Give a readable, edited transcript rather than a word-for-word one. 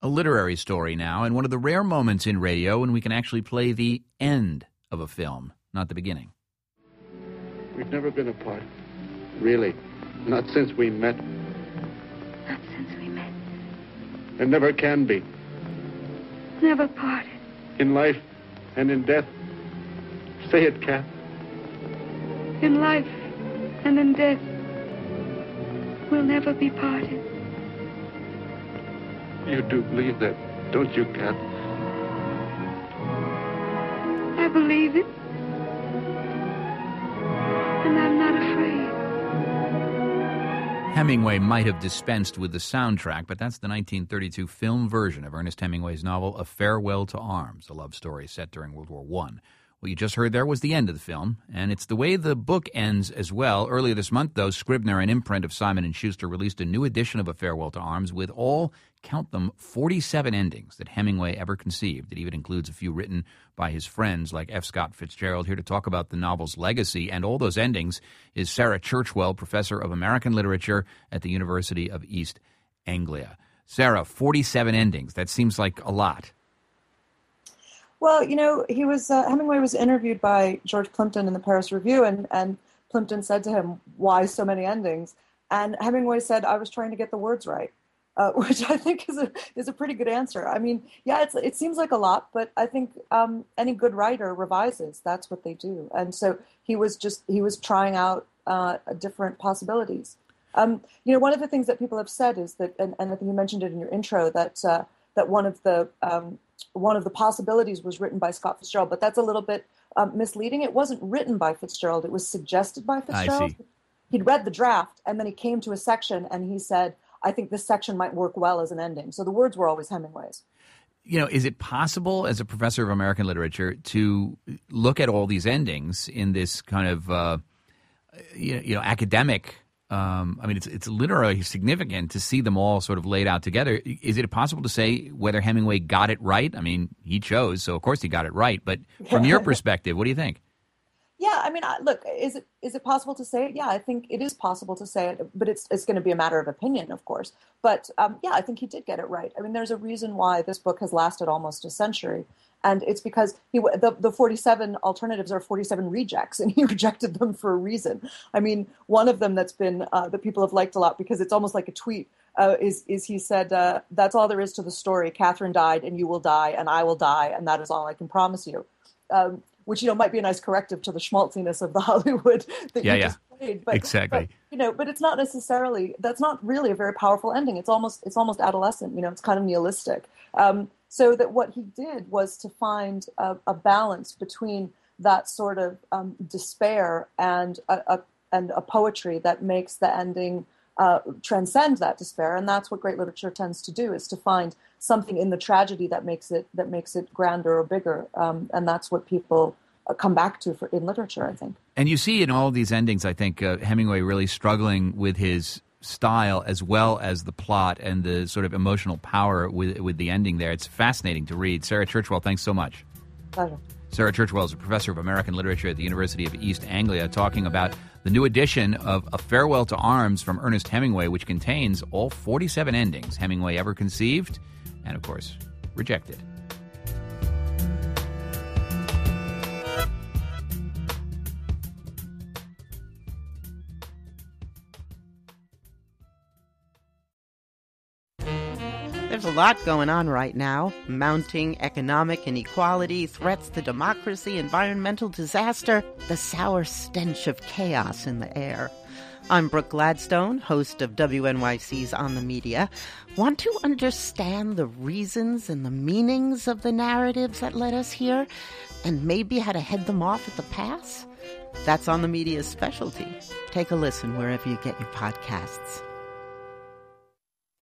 a literary story now, and one of the rare moments in radio when we can actually play the end of a film, not the beginning. We've never been apart. Really. Not since we met. Not since we met. And never can be. Never parted. In life and in death. Say it, Kat. In life and in death, we'll never be parted. You do believe that, don't you, Kat? I believe it. And I'm not afraid. Hemingway might have dispensed with the soundtrack, but that's the 1932 film version of Ernest Hemingway's novel A Farewell to Arms, a love story set during World War I. What you just heard there was the end of the film, and it's the way the book ends as well. Earlier this month, though, Scribner, an imprint of Simon & Schuster, released a new edition of A Farewell to Arms with all, count them, 47 endings that Hemingway ever conceived. It even includes a few written by his friends like F. Scott Fitzgerald. Here to talk about the novel's legacy and all those endings is Sarah Churchwell, professor of American literature at the University of East Anglia. Sarah, 47 endings. That seems like a lot. Well, you know, Hemingway was interviewed by George Plimpton in the Paris Review, and Plimpton said to him, "Why so many endings?" And Hemingway said, "I was trying to get the words right," which I think is a pretty good answer. I mean, yeah, it seems like a lot, but I think any good writer revises. That's what they do. And so he was trying out different possibilities. You know, one of the things that people have said is that, and I think you mentioned it in your intro, that one of the possibilities was written by Scott Fitzgerald, but that's a little bit misleading. It wasn't written by Fitzgerald. It was suggested by Fitzgerald. I see. He'd read the draft, and then he came to a section, and he said, "I think this section might work well as an ending." So the words were always Hemingway's. You know, is it possible as a professor of American literature to look at all these endings in this kind of, academic I mean, it's literally significant to see them all sort of laid out together. Is it possible to say whether Hemingway got it right? I mean, he chose, so of course he got it right. But from your perspective, what do you think? Yeah, I mean, look, is it possible to say it? Yeah, I think it is possible to say it, but it's going to be a matter of opinion, of course. But yeah, I think he did get it right. I mean, there's a reason why this book has lasted almost a century. And it's because the 47 alternatives are 47 rejects, and he rejected them for a reason. I mean, one of them that's been that people have liked a lot because it's almost like a tweet is he said, "That's all there is to the story. Catherine died, and you will die, and I will die, and that is all I can promise you." Which, you know, might be a nice corrective to the schmaltziness of the Hollywood that you just played. But, exactly. But it's not necessarily, that's not really a very powerful ending. It's almost adolescent, it's kind of nihilistic. So that what he did was to find a balance between that sort of despair and a poetry that makes the ending transcend that despair. And that's what great literature tends to do, is to find something in the tragedy that makes it grander or bigger. And that's what people come back to in literature, I think. And you see in all these endings, I think, Hemingway really struggling with his style as well as the plot and the sort of emotional power with the ending there. It's fascinating to read. Sarah Churchwell, thanks so much. Pleasure. Sarah Churchwell is a professor of American literature at the University of East Anglia, talking about the new edition of A Farewell to Arms from Ernest Hemingway, which contains all 47 endings Hemingway ever conceived and, of course, rejected. There's a lot going on right now. Mounting economic inequality, threats to democracy, environmental disaster, the sour stench of chaos in the air. I'm Brooke Gladstone, host of WNYC's On the Media. Want to understand the reasons and the meanings of the narratives that led us here, and maybe how to head them off at the pass? That's On the Media's specialty. Take a listen wherever you get your podcasts.